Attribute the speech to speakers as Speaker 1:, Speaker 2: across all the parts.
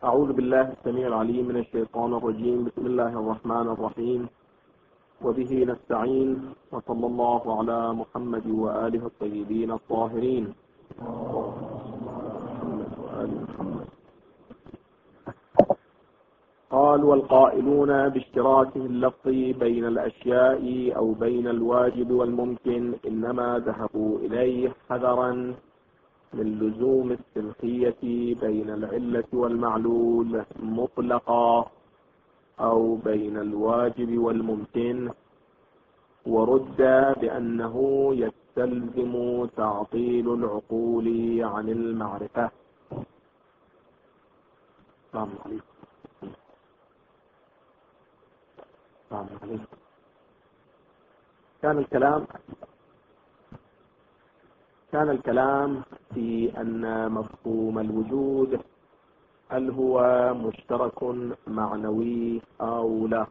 Speaker 1: أعوذ بالله السميع العليم من الشيطان الرجيم. بسم الله الرحمن الرحيم، وبه نستعين، وصلى الله على محمد وآله الطيبين الطاهرين. قال: والقائلون باشتراكه اللفظي بين الأشياء أو بين الواجب والممكن إنما ذهبوا إليه حذرا من لزوم السلخية بين العلة والمعلول مطلقا أو بين الواجب والممكن، ورد بأنه يستلزم تعطيل العقول عن المعرفة. السلام عليكم. السلام عليكم. كان الكلام في أن مفهوم الوجود هل هو مشترك معنوي أو لا،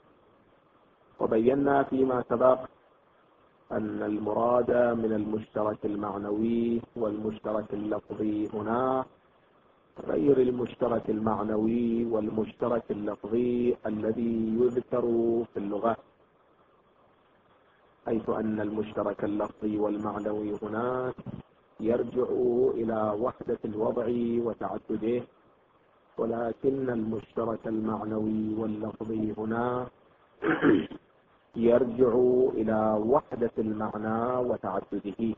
Speaker 1: وبينا فيما سبق أن المراد من المشترك المعنوي والمشترك اللفظي هنا غير المشترك المعنوي والمشترك اللفظي الذي يذكر في اللغة، حيث أن المشترك اللفظي والمعنوي هناك يرجع إلى وحدة الوضع وتعدده، ولكن المشترك المعنوي واللفظي هنا يرجع إلى وحدة المعنى وتعدده.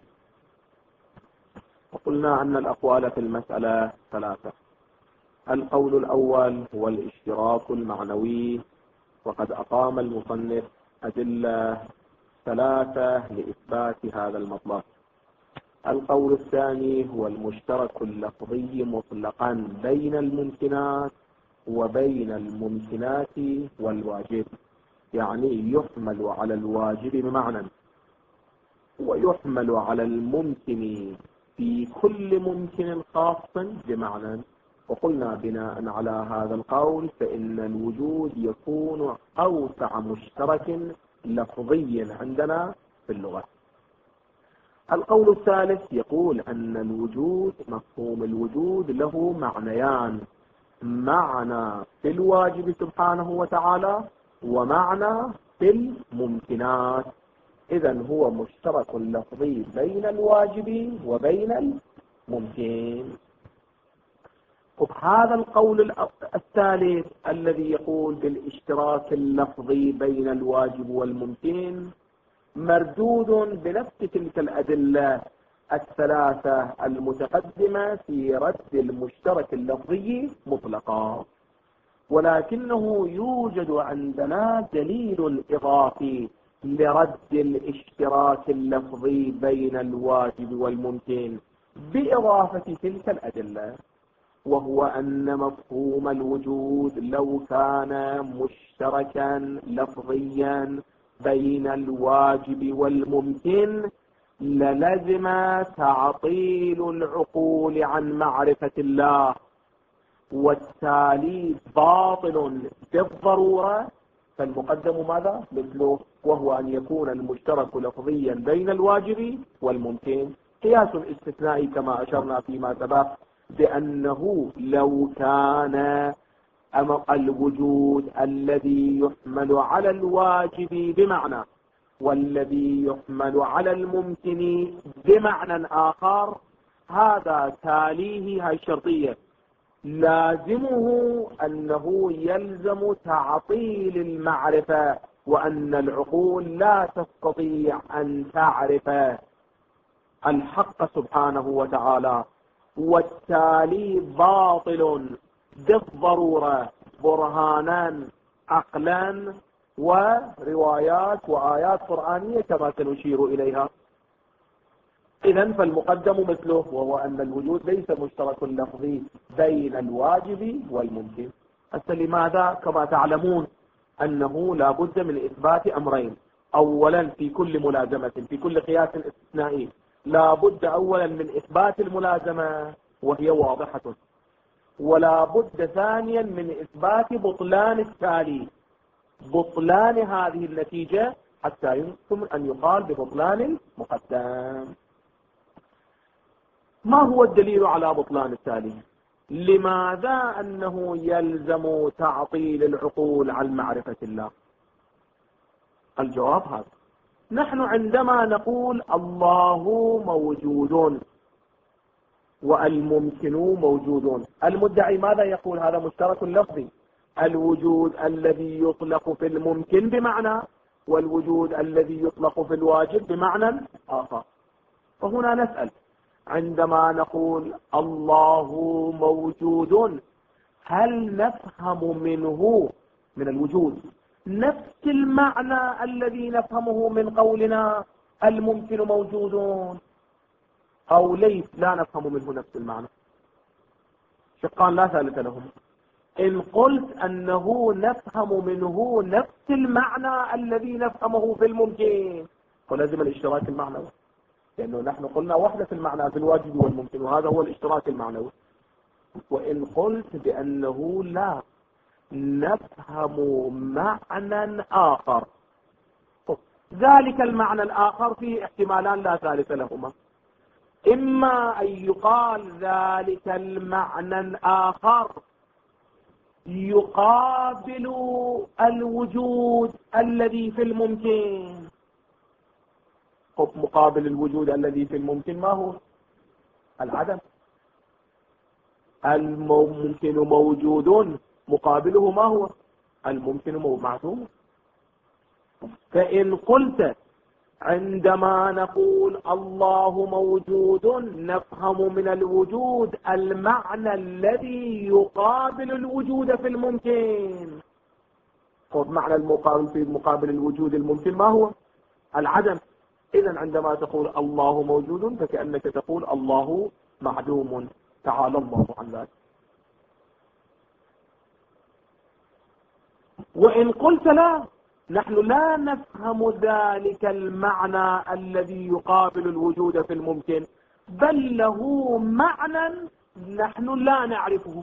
Speaker 1: وقلنا أن الأقوال في المسألة ثلاثة. القول الأول هو الاشتراك المعنوي، وقد أقام المصنف أدلة ثلاثة لإثبات هذا المطلب. القول الثاني هو المشترك اللفظي مطلقا بين الممكنات وبين الممكنات والواجب، يعني يحمل على الواجب بمعنى ويحمل على الممكن في كل ممكن خاص بمعنى. وقلنا بناء على هذا القول فإن الوجود يكون أوسع مشترك لفظي عندنا في اللغة. القول الثالث يقول أن الوجود، مفهوم الوجود له معنيان: معنى في الواجب سبحانه وتعالى ومعنى في الممكنات. إذن هو مشترك لفظي بين الواجب وبين الممكن. وهذا القول الثالث الذي يقول بالاشتراك اللفظي بين الواجب والممكن مردود بنفس تلك الأدلة الثلاثة المتقدمة في رد المشترك اللفظي مطلقا، ولكنه يوجد عندنا دليل إضافي لرد الاشتراك اللفظي بين الواجب والممكن بإضافة تلك الأدلة، وهو أن مفهوم الوجود لو كان مشتركا لفظيا بين الواجب والممكن للزم تعطيل العقول عن معرفة الله، والتالي باطل بالضرورة. فالمقدم ماذا؟ مثله، وهو أن يكون المشترك لفظيا بين الواجب والممكن. قياس استثنائي كما أشرنا فيما سبق بأنه لو كان الوجود الذي يحمل على الواجب بمعنى والذي يحمل على الممكن بمعنى آخر، هذا تاليه، هاي الشرطية، لازمه أنه يلزم تعطيل المعرفة، وأن العقول لا تستطيع أن تعرف الحق سبحانه وتعالى، والتالي باطل بالضرورة برهانا عقلا وروايات وآيات قرآنية كما سنشير إليها. إذن فالمقدم مثله، وهو أن الوجود ليس مشترك لفظي بين الواجب والممكن. حتى لماذا؟ كما تعلمون أنه لا بد من إثبات أمرين. أولا في كل ملازمة، في كل قياس استثنائي لا بد أولا من إثبات الملازمة وهي واضحة، ولا بد ثانيا من إثبات بطلان التالي، بطلان هذه النتيجة، حتى يمكن أن يقال ببطلان المقدم. ما هو الدليل على بطلان التالي؟ لماذا أنه يلزم تعطيل العقول عن معرفة الله؟ الجواب هذا: نحن عندما نقول الله موجود والممكن موجود، المدعي ماذا يقول؟ هذا مشترك لفظي، الوجود الذي يطلق في الممكن بمعنى، والوجود الذي يطلق في الواجب بمعنى آخر. فهنا نسأل: عندما نقول الله موجود، هل نفهم منه، من الوجود، نفس المعنى الذي نفهمه من قولنا الممكن موجود، أو لا نفهم منه نفس المعنى؟ شقان لا ثالث لهم. إن قلت أنه نفهم منه نفس المعنى الذي نفهمه في الممكن، فلازم الاشتراك المعنوي، لأنه نحن قلنا وحدة المعنى في الواجب والممكن، وهذا هو الاشتراك المعنوي. وإن قلت بأنه لا نفهم معنى آخر، ذلك المعنى الآخر فيه احتمالان لا ثالث لهما: إما أن يقال ذلك المعنى الآخر يقابل الوجود الذي في الممكن. مقابل الوجود الذي في الممكن ما هو؟ العدم. الممكن موجود، مقابله ما هو؟ الممكن معدوم. فإن قلت عندما نقول الله موجود نفهم من الوجود المعنى الذي يقابل الوجود في الممكن، معنى المقابل في مقابل الوجود الممكن ما هو؟ العدم. إذن عندما تقول الله موجود فكأنك تقول الله معدوم، تعالى الله عن ذلك. وإن قلت لا، نحن لا نفهم ذلك المعنى الذي يقابل الوجود في الممكن، بل له معنى نحن لا نعرفه،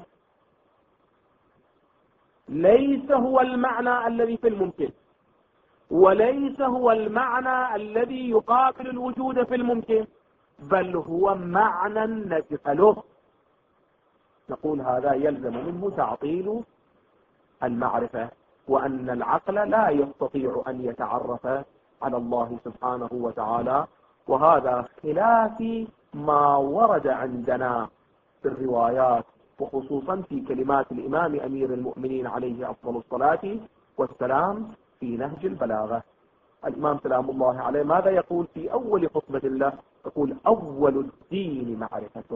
Speaker 1: ليس هو المعنى الذي في الممكن، وليس هو المعنى الذي يقابل الوجود في الممكن، بل هو معنى نجهله. نقول هذا يلزم منه تعطيل المعرفة، وأن العقل لا يستطيع أن يتعرف على الله سبحانه وتعالى، وهذا خلاف ما ورد عندنا في الروايات، وخصوصا في كلمات الإمام أمير المؤمنين عليه أفضل الصلاة والسلام في نهج البلاغة. الإمام سلام الله عليه ماذا يقول في أول خطبة الله؟ يقول: أول الدين معرفته.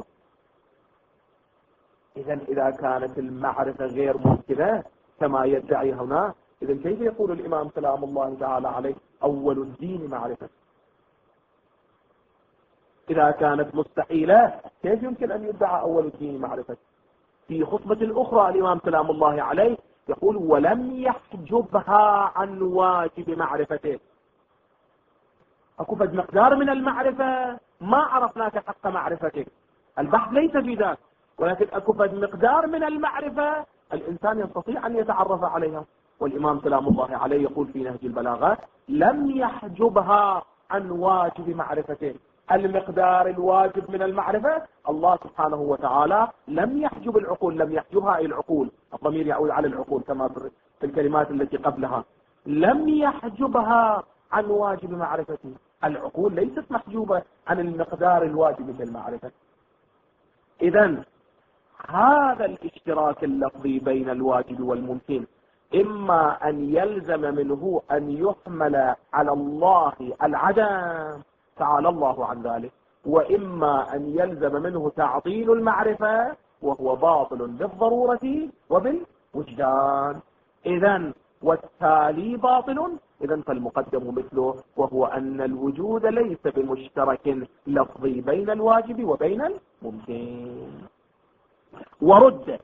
Speaker 1: إذا كانت المعرفة غير ممكنة كما يدعي هنا، إذن كيف يقول الإمام سلام الله تعالى عليه أول الدين معرفة؟ إذا كانت مستحيلة كيف يمكن أن يدعى أول الدين معرفة؟ في خطبة أخرى الإمام سلام الله عليه يقول: ولم يحجبها عن واجب معرفته. أكو فد مقدار من المعرفة ما عرفناك حق معرفتك، البحث ليس في ذلك، ولكن أكو فد مقدار من المعرفة الإنسان يستطيع أن يتعرف عليها. والإمام سلام الله عليه يقول في نهج البلاغة: لم يحجبها عن واجب معرفته. المقدار الواجب من المعرفة الله سبحانه وتعالى لم يحجب العقول، لم يحجبها العقول، الضمير يعود على العقول كما في الكلمات التي قبلها، لم يحجبها عن واجب معرفته. العقول ليست محجوبة عن المقدار الواجب من المعرفة. إذن هذا الاشتراك اللفظي بين الواجب والممكن إما أن يلزم منه أن يحمل على الله العدم، تعالى الله عن ذلك، وإما أن يلزم منه تعطيل المعرفة، وهو باطل بالضرورة وبالوجدان. إذن والتالي باطل، إذن فالمقدم مثله، وهو أن الوجود ليس بمشترك لفظي بين الواجب وبين الممكن. ورد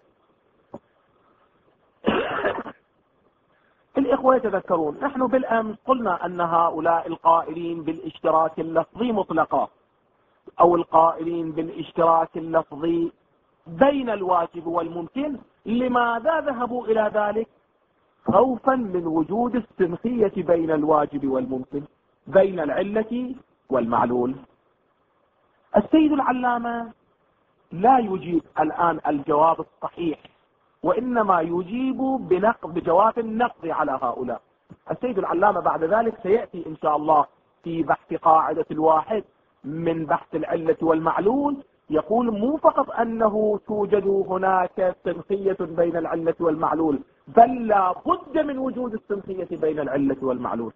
Speaker 1: الإخوة يتذكرون نحن بالأمس قلنا أن هؤلاء القائلين بالاشتراك اللفظي مطلقا، أو القائلين بالاشتراك اللفظي بين الواجب والممكن، لماذا ذهبوا إلى ذلك؟ خوفا من وجود السمخية بين الواجب والممكن، بين العلة والمعلول. السيد العلامة لا يجيب الآن الجواب الصحيح، وإنما يجيب بجواب النقض على هؤلاء. السيد العلامة بعد ذلك سيأتي إن شاء الله في بحث قاعدة الواحد من بحث العلة والمعلول، يقول مو فقط أنه توجد هناك سنخية بين العلة والمعلول، بل لا بد من وجود السنخية بين العلة والمعلول.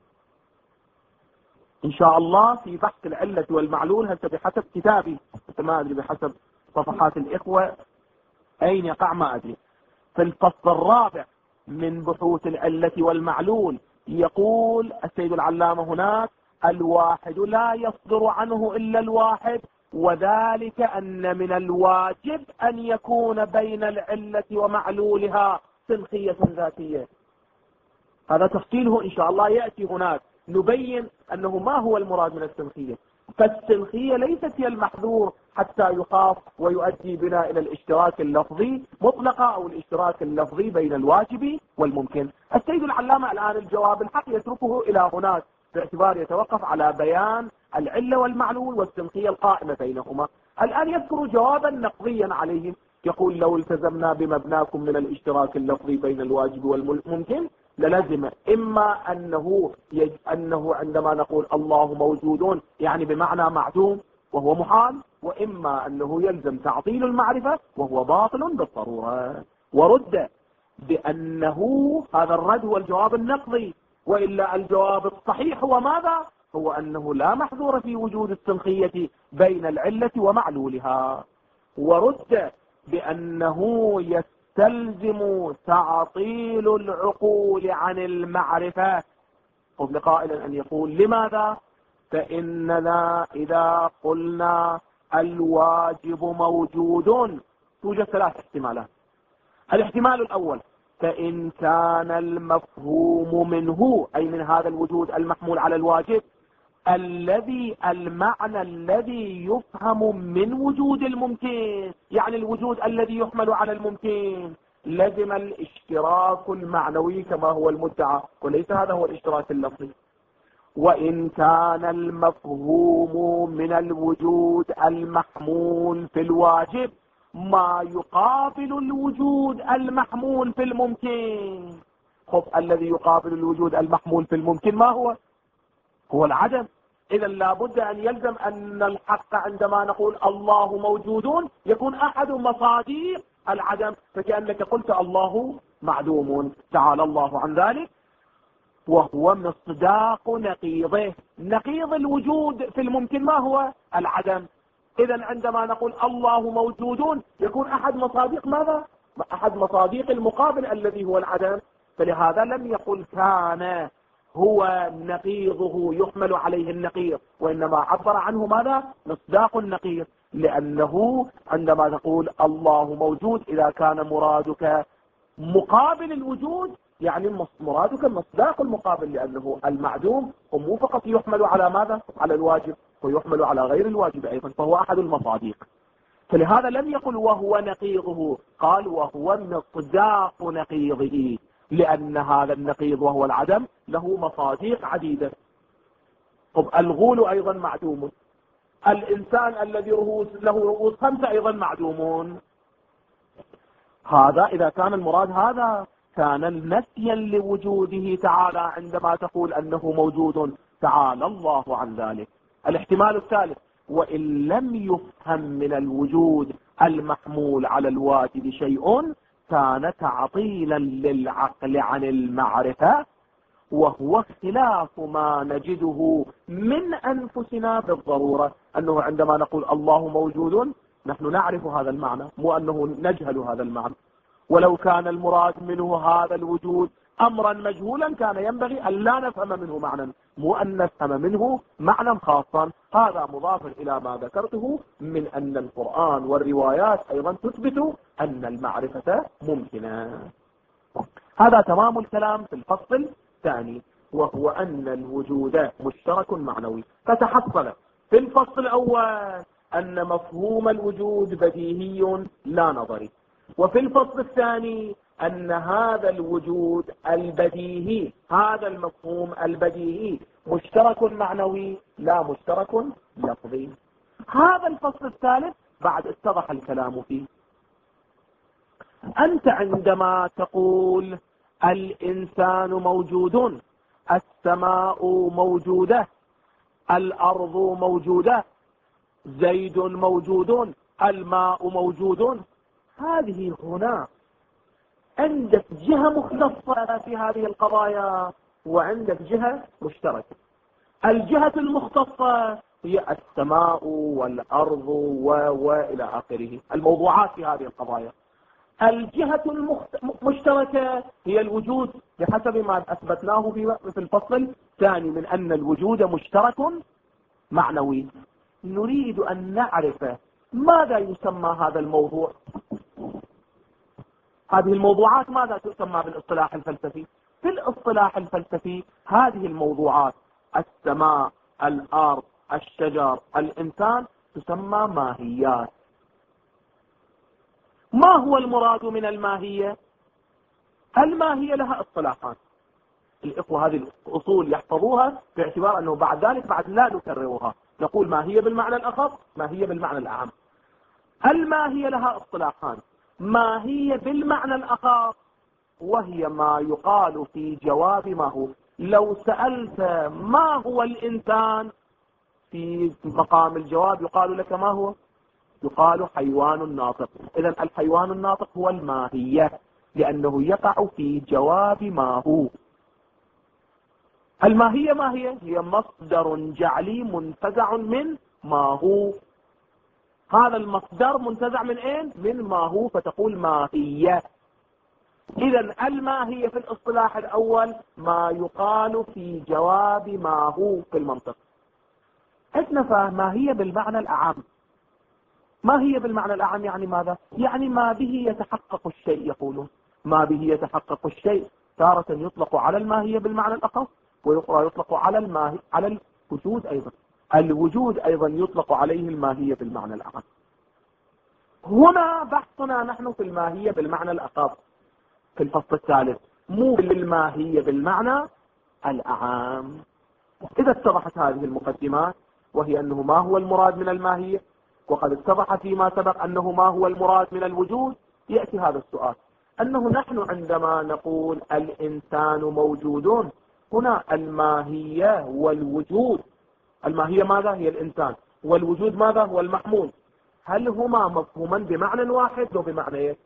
Speaker 1: إن شاء الله في بحث العلة والمعلول، هسه بحسب كتابي، ما أدري بحسب صفحات الإخوة أين يقع ما أدري، في الفصل الرابع من بحوث العلة والمعلول يقول السيد العلامة هناك: الواحد لا يصدر عنه إلا الواحد، وذلك أن من الواجب أن يكون بين العلة ومعلولها سنخية ذاتية. هذا تفصيله إن شاء الله يأتي هناك، نبين أنه ما هو المراد من السنخية. فالسنخية ليست هي المحذور حتى يخاف ويؤدي بنا إلى الاشتراك اللفظي مطلقا أو الاشتراك اللفظي بين الواجب والممكن. السيد العلامة الآن الجواب الحق يتركه إلى هناك باعتبار يتوقف على بيان العلة والمعلول والسنخية القائمة بينهما. الآن يذكر جوابا نقضيا عليهم، يقول: لو التزمنا بمبناكم من الاشتراك اللفظي بين الواجب والممكن للزم إما أنه عندما نقول الله موجود يعني بمعنى معدوم وهو محال، وإما أنه يلزم تعطيل المعرفة وهو باطل بالضرورة. ورد بأنه هذا الرد هو الجواب النقضي، وإلا الجواب الصحيح هو ماذا؟ هو أنه لا محذور في وجود السنخية بين العلة ومعلولها. ورد بأنه يستلزم تعطيل العقول عن المعرفة، قبل قائلا أن يقول: لماذا؟ فإننا إذا قلنا الواجب موجود توجد ثلاث احتمالات. الاحتمال الأول: فإن كان المفهوم منه، أي من هذا الوجود المحمول على الواجب، المعنى الذي يفهم من وجود الممكن، يعني الوجود الذي يحمل على الممكن، لزم الاشتراك المعنوي كما هو المدعى، وليس هذا هو الاشتراك اللفظي. وإن كان المفهوم من الوجود المحمول في الواجب ما يقابل الوجود المحمول في الممكن. خب الذي يقابل الوجود المحمول في الممكن ما هو؟ هو العدم. إذا لابد أن يلزم أن الحق عندما نقول الله موجود يكون أحد مصادر العدم، فكأنك قلت الله معدوم، تعالى الله عن ذلك، وهو مصداق نقيضه. نقيض الوجود في الممكن ما هو؟ العدم. إذا عندما نقول الله موجود يكون أحد مصادق ماذا؟ أحد مصادق المقابل الذي هو العدم. فلهذا لم يقل كان هو نقيضه يحمل عليه النقيض، وإنما عبر عنه ماذا؟ مصداق النقيض. لأنه عندما تقول الله موجود إذا كان مرادك مقابل الوجود يعني مرادك مصداق المقابل، لأنه المعدوم مو فقط يحمل على ماذا؟ على الواجب، ويحمل على غير الواجب أيضا، فهو أحد المصادق. فلهذا لم يقل وهو نقيضه، قال وهو مصداق نقيضه، لأن هذا النقيض وهو العدم له مصادق عديدة. طب الغول أيضا معدوم، الإنسان الذي له رؤوس 5 أيضا معدومون. هذا إذا كان المراد هذا كان نسيا لوجوده تعالى عندما تقول أنه موجود، تعالى الله عن ذلك. الاحتمال الثالث: وإن لم يفهم من الوجود المحمول على الواجب شيء كان تعطيلا للعقل عن المعرفة، وهو اختلاف ما نجده من أنفسنا بالضرورة. أنه عندما نقول الله موجود نحن نعرف هذا المعنى، مو أنه نجهل هذا المعنى. ولو كان المراد منه هذا الوجود أمرا مجهولا كان ينبغي أن لا نفهم منه معنى، مو أن نفهم منه معنى خاصا. هذا مضاف إلى ما ذكرته من أن القرآن والروايات أيضا تثبت أن المعرفة ممكنة. هذا تمام الكلام في الفصل الثاني، وهو أن الوجود مشترك معنوي. فتحصل في الفصل الأول أن مفهوم الوجود بديهي لا نظري، وفي الفصل الثاني أن هذا الوجود البديهي، هذا المفهوم البديهي مشترك معنوي لا مشترك لفظي. هذا الفصل الثالث بعد اتضح الكلام فيه. أنت عندما تقول الإنسان موجود، السماء موجودة، الأرض موجودة، زيد موجود، الماء موجود، هذه هنا عندك جهة مختصة في هذه القضايا وعندك جهة مشتركة. الجهة المختصة هي السماء والأرض وإلى آخره، الموضوعات في هذه القضايا. الجهة المشتركة هي الوجود، بحسب ما أثبتناه في الفصل الثاني من أن الوجود مشترك معنوي. نريد أن نعرف ماذا يسمى هذا الموضوع، هذه الموضوعات ماذا تسمى بالاصطلاح الفلسفي؟ في الاصطلاح الفلسفي هذه الموضوعات، السماء، الأرض، الشجر، الإنسان، تسمى ماهيات. ما هو المراد من الماهية؟ الماهية لها اصطلاحات، الإخوة هذه الأصول يحفظوها باعتبار أنه بعد ذلك لا نكررها، نقول ما هي بالمعنى الأخص، ما هي بالمعنى الأعم. الماهية لها اصطلاحان. ما هي بالمعنى الأخص وهي ما يقال في جواب ما هو. لو سألت ما هو الإنسان، في مقام الجواب يقال لك ما هو؟ يقال حيوان ناطق. إذن الحيوان الناطق هو الماهية، لأنه يقع في جواب ما هو. الماهية ما هي؟ هي مصدر جعلي منتزع من ما هو. هذا المصدر منتزع من اين؟ من ما هو، فتقول ماهية. إذن الماهية في الاصطلاح الأول ما يقال في جواب ما هو في المنطق. عندنا ما هي بالمعنى الأعم. ما هي بالمعنى الأعم يعني ماذا؟ يعني ما به يتحقق الشيء. يقولون ما به يتحقق الشيء تارة يطلق على الماهية بالمعنى الأخص، ويقرأ يطلق على الوجود أيضا. الوجود أيضا يطلق عليه الماهية بالمعنى الأعم. هنا بحثنا نحن في الماهية بالمعنى الأخص في الفصل الثالث، مو بالماهية بالمعنى الأعم. إذا اتضحت هذه المقدمات، وهي أنه ما هو المراد من الماهية، وقد اتضح فيما سبق أنه ما هو المراد من الوجود، يأتي هذا السؤال، أنه نحن عندما نقول الإنسان موجود، هنا الماهية والوجود، الماهية ماذا؟ هي الإنسان، والوجود ماذا؟ هو المحمول. هل هما مفهوما بمعنى واحد أو بمعنى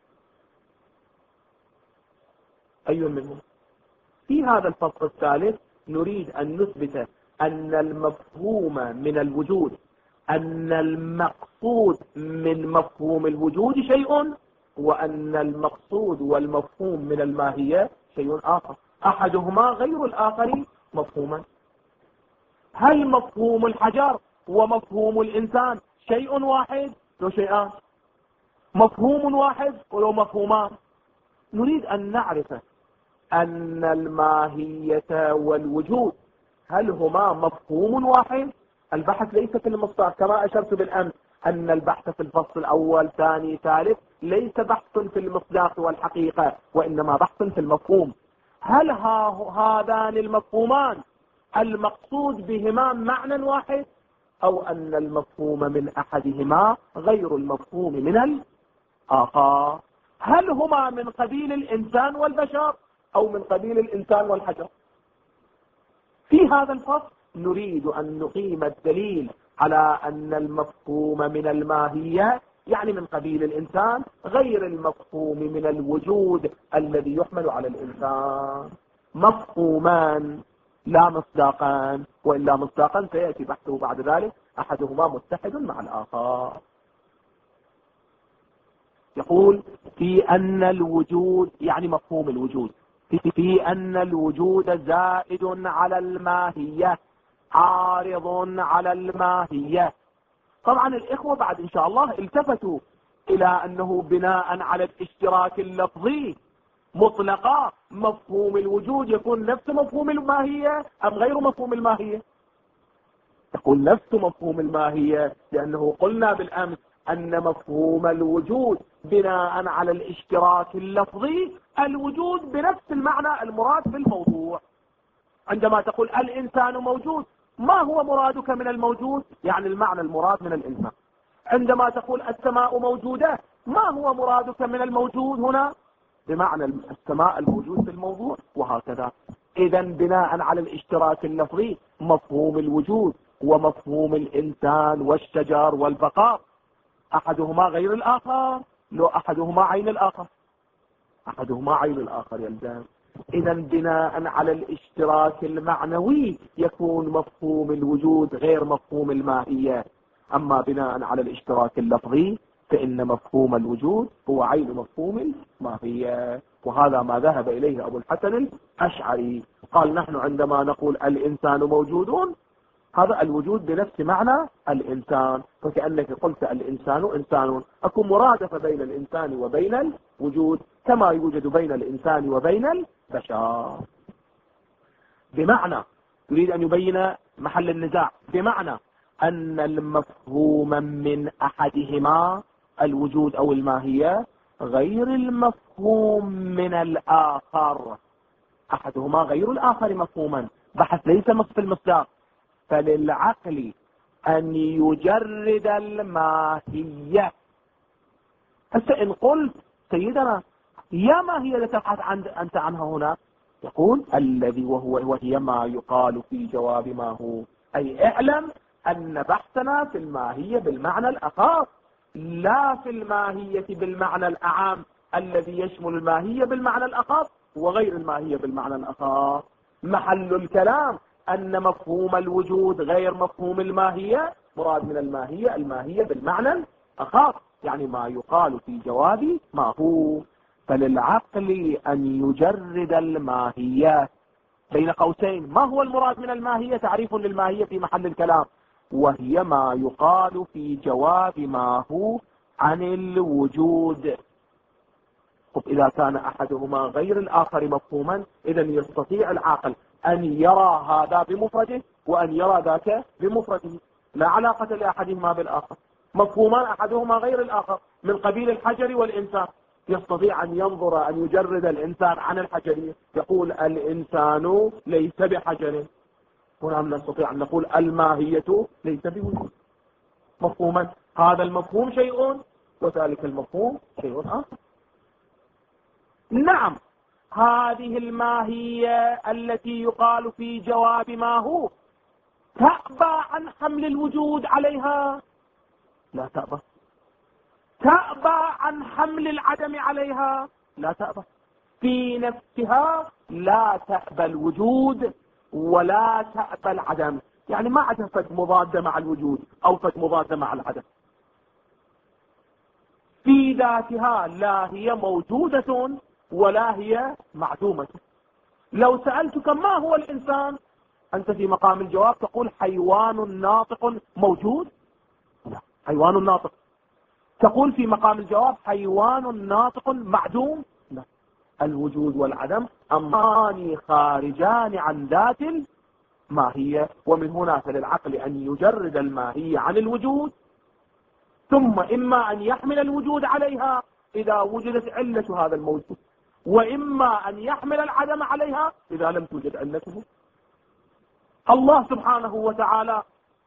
Speaker 1: أي منهم؟ في هذا الفصل الثالث نريد أن نثبت أن المفهوم من الوجود، أن المقصود من مفهوم الوجود شيء، وأن المقصود والمفهوم من الماهية شيء آخر، أحدهما غير الآخر مفهوما. هل مفهوم الحجر ومفهوم الإنسان شيء واحد لو شيئان؟ مفهوم واحد ولو مفهومان؟ نريد أن نعرف أن الماهية والوجود هل هما مفهوم واحد؟ البحث ليس في المصدر، كما أشرت بالأمس أن البحث في الفصل الأول ثاني ثالث ليس بحث في المصداق والحقيقة، وإنما بحث في المفهوم. هل هذان المفهومان المقصود بهما معنى واحد، أو أن المفهوم من أحدهما غير المفهوم من الآخر؟ هل هما من قبيل الإنسان والبشر أو من قبيل الإنسان والحجر؟ في هذا الفصل نريد أن نقيم الدليل على أن المفهوم من الماهية يعني من قبيل الإنسان غير المفهوم من الوجود الذي يحمل على الإنسان. مفهومان لا مصداقان، وإلا مصداقا سيأتي بحثه بعد ذلك، أحدهما متحد مع الآخر. يقول في أن الوجود يعني مفهوم الوجود، في أن الوجود زائد على الماهية عارض على الماهية. طبعا الإخوة بعد إن شاء الله التفتوا إلى أنه بناء على الاشتراك اللفظي مطلقا مفهوم الوجود يكون نفس مفهوم الماهية أم غير مفهوم الماهية؟ يقول نفس مفهوم الماهية، لأنه قلنا بالأمس أن مفهوم الوجود بناء على الاشتراك اللفظي الوجود بنفس المعنى المراد بالموضوع. عندما تقول الإنسان موجود، ما هو مرادك من الموجود؟ يعني المعنى المراد من الإنسان. عندما تقول السماء موجودة، ما هو مرادك من الموجود هنا؟ بمعنى السماء الموجود في الموضوع، وهكذا. إذا بناء على الاشتراك اللفظي مفهوم الوجود ومفهوم الإنسان والشجر والبقاء أحدهما غير الآخر، لو أحدهما عين الآخر، أحدهما عين الآخر يلزم. إذا بناء على الاشتراك المعنوي يكون مفهوم الوجود غير مفهوم الماهية. أما بناء على الاشتراك اللفظي فإن مفهوم الوجود هو عين مفهوم الماهية، وهذا ما ذهب إليه أبو الحسن الأشعري. قال نحن عندما نقول الإنسان موجود، هذا الوجود بنفس معنى الإنسان، فكأنك قلت الإنسان إنسان، أكون مرادفة بين الإنسان وبين الوجود كما يوجد بين الإنسان وبين البشر. بمعنى يريد أن يبين محل النزاع، بمعنى أن المفهوم من أحدهما الوجود أو الماهية غير المفهوم من الآخر، أحدهما غير الآخر مفهوما، بحث ليس في المصداق. فللعقل أن يجرد الماهية. هسه إن قلت سيدنا يا ماهية لتبحث أنت عنها هنا، يقول الذي وهي ما يقال في جواب ما هو، أي اعلم أن بحثنا في الماهية بالمعنى الأخص، لا في الماهية بالمعنى الأعام الذي يشمل الماهية بالمعنى الأخص وغير الماهية بالمعنى الأخص. محل الكلام أن مفهوم الوجود غير مفهوم الماهية، مراد من الماهية الماهية بالمعنى الأخص، يعني ما يقال في جواب ما هو. فللعقل أن يجرد الماهية. بين قوسين، ما هو المراد من الماهية؟ تعريف للماهية في محل الكلام، وهي ما يقال في جواب ما هو عن الوجود. إذا كان أحدهما غير الآخر مفهوما، إذا يستطيع العاقل أن يرى هذا بمفرده وأن يرى ذاك بمفرده، لا علاقة لأحدهما بالآخر. مفهوما أحدهما غير الآخر، من قبيل الحجر والإنسان. يستطيع أن ينظر، أن يجرد الإنسان عن الحجرية، يقول الإنسان ليس بحجر. هنا نستطيع أن نقول الماهية ليس بوجود. مفهوما هذا المفهوم شيء وذلك المفهوم شيء آخر. نعم، هذه الماهية التي يقال في جواب ما هو تأبى عن حمل الوجود عليها؟ لا تأبى. تأبى عن حمل العدم عليها؟ لا تأبى. في نفسها لا تأبى الوجود ولا تأبى العدم، يعني ما عندها فد مضادة مع الوجود أو فد مضادة مع العدم. في ذاتها لا هي موجودة ولا هي معدومة. لو سألتك ما هو الإنسان، أنت في مقام الجواب تقول حيوان ناطق موجود؟ لا، حيوان ناطق. تقول في مقام الجواب حيوان ناطق معدوم؟ لا. الوجود والعدم أمران خارجان عن ذات الماهية، ومن هنا فللعقل أن يجرد الماهية عن الوجود، ثم إما أن يحمل الوجود عليها إذا وجدت علة هذا الموجود، وإما أن يحمل العدم عليها إذا لم توجد علته. الله سبحانه وتعالى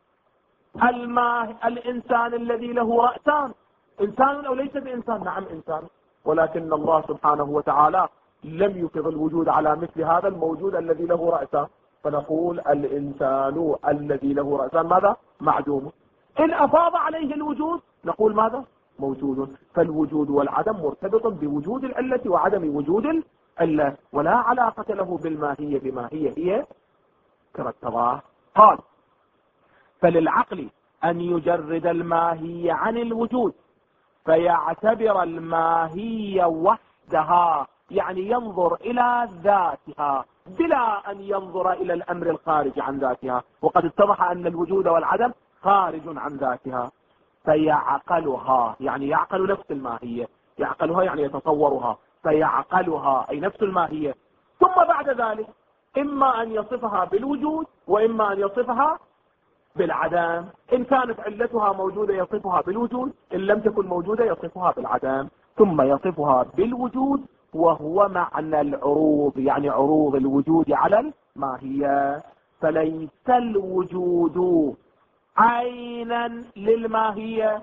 Speaker 1: الإنسان الذي له رأسان، إنسان أو ليس بإنسان؟ نعم إنسان، ولكن الله سبحانه وتعالى لم يفض الوجود على مثل هذا الموجود الذي له رأسان، فنقول الإنسان الذي له رأسان ماذا؟ معدوم. إن أفاض عليه الوجود نقول ماذا؟ موجود. فالوجود والعدم مرتبط بوجود العلة وعدم وجود العلة، ولا علاقة له بالماهية بماهية هي كالتضاح. قال فللعقل أن يجرد الماهية عن الوجود فيعتبر الماهية وحدها، يعني ينظر إلى ذاتها بلا أن ينظر إلى الأمر الخارج عن ذاتها، وقد اتضح أن الوجود والعدم خارج عن ذاتها. فيعقلها، يعني يعقل نفس الماهية، يعقلها يعني يتصورها، فيعقلها أي نفس الماهية. ثم بعد ذلك إما أن يصفها بالوجود وإما أن يصفها بالعدم. إن كانت علتها موجودة يصفها بالوجود، إن لم تكن موجودة يصفها بالعدم، ثم يصفها بالوجود وهو معنى العروض، يعني عروض الوجود على الماهية. فليس الوجود عينا للماهية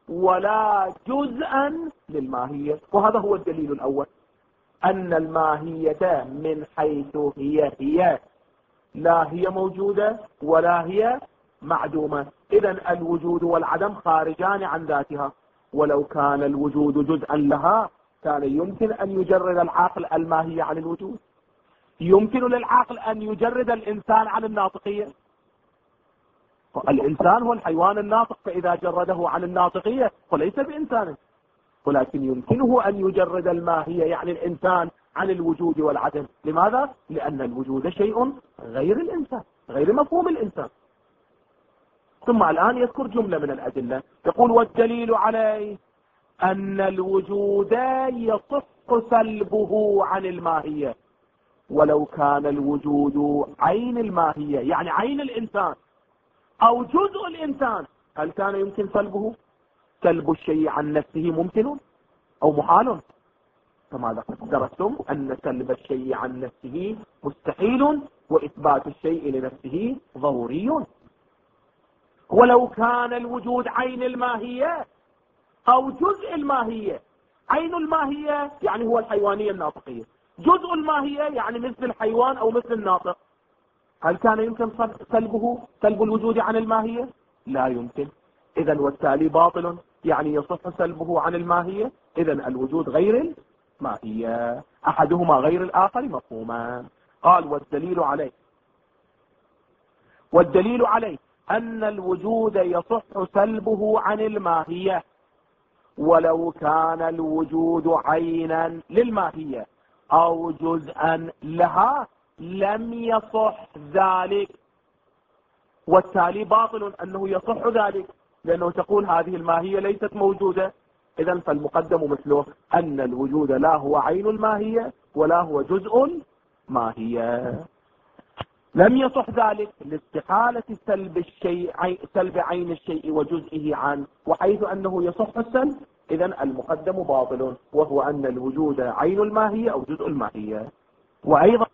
Speaker 1: ولا جزءا للماهية. وهذا هو الدليل الأول، أن الماهية من حيث هي لا هي موجودة ولا هي معدومة. إذن الوجود والعدم خارجان عن ذاتها، ولو كان الوجود جزءا لها كان يمكن أن يجرد العقل الماهية عن الوجود. يمكن للعقل أن يجرد الإنسان عن الناطقية. الإنسان هو الحيوان الناطق، فإذا جرده عن الناطقية فليس بإنسان، ولكن يمكنه أن يجرد الماهية يعني الإنسان عن الوجود والعدم. لماذا؟ لأن الوجود شيء غير الإنسان، غير مفهوم الإنسان. ثم الآن يذكر جملة من الأدلة، يقول والدليل عليه أن الوجود يصح سلبه عن الماهية، ولو كان الوجود عين الماهية يعني عين الإنسان أو جزء الإنسان، هل كان يمكن سلبه؟ سلب الشيء عن نفسه ممكن أو محال؟ فماذا درستم؟ أن سلب الشيء عن نفسه مستحيل، وإثبات الشيء لنفسه ضروري. ولو كان الوجود عين الماهية أو جزء الماهية، عين الماهية يعني هو الحيوانية الناطقية، جزء الماهية يعني مثل الحيوان أو مثل الناطق، هل كان يمكن سلب الوجود عن الماهية؟ لا يمكن. إذن والتالي باطل، يعني يصح سلبه عن الماهية، إذن الوجود غير الماهية، أحدهما غير الآخر مفهوما. قال والدليل عليه أن الوجود يصح سلبه عن الماهية، ولو كان الوجود عينا للماهية أو جزءا لها لم يصح ذلك. والتالي باطل أنه يصح ذلك، لأنه تقول هذه الماهية ليست موجودة. إذن فالمقدم مثله أن الوجود لا هو عين الماهية ولا هو جزء الماهية. لم يصح ذلك لاستحالة سلب عين الشيء وجزئه عنه، وحيث أنه يصح السلب إذن المقدم باطل، وهو أن الوجود عين الماهية أو جزء الماهية. وأيضا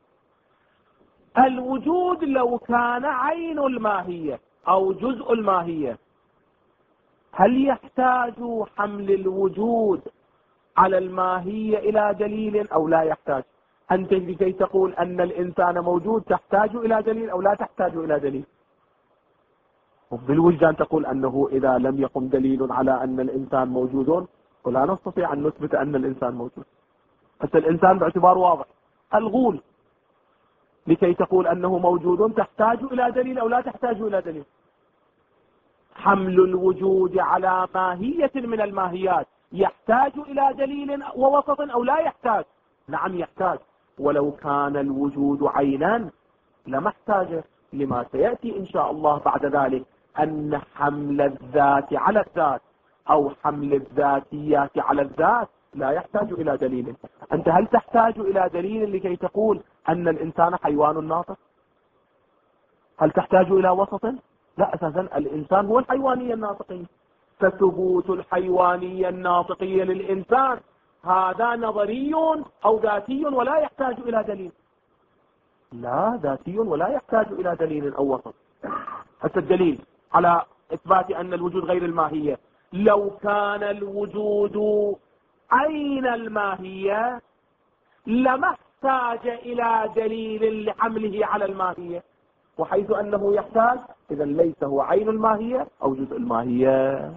Speaker 1: الوجود لو كان عين الماهية أو جزء الماهية، هل يحتاج حمل الوجود على الماهية إلى دليل أو لا يحتاج؟ أنت لكي تقول أن الإنسان موجود تحتاج إلى دليل أو لا تحتاج إلى دليل؟ وبالوجدان تقول أنه إذا لم يقم دليل على أن الإنسان موجود ولا نستطيع أن نثبت أن الإنسان موجود. بس الإنسان باعتبار واضح. الغول لكي تقول أنه موجود تحتاج إلى دليل أو لا تحتاج إلى دليل؟ حمل الوجود على ماهية من الماهيات يحتاج إلى دليل ووسط أو لا يحتاج؟ نعم يحتاج. ولو كان الوجود عينا لما احتاج، لما سيأتي إن شاء الله بعد ذلك أن حمل الذات على الذات أو حمل الذاتيات على الذات لا يحتاج إلى دليل. أنت هل تحتاج إلى دليل لكي تقول أن الإنسان حيوان ناطق؟ هل تحتاج إلى وسط؟ لا، أساسا الإنسان هو الحيوانية الناطقية، فثبوت الحيوانية الناطقية للإنسان هذا نظري أو ذاتي ولا يحتاج إلى دليل. لا، ذاتي ولا يحتاج إلى دليل أو وسط. حتى الدليل على إثبات أن الوجود غير الماهية، لو كان الوجود عين الماهية لما احتاج إلى دليل لحمله على الماهية، وحيث أنه يحتاج إذن ليس هو عين الماهية أو جزء الماهية.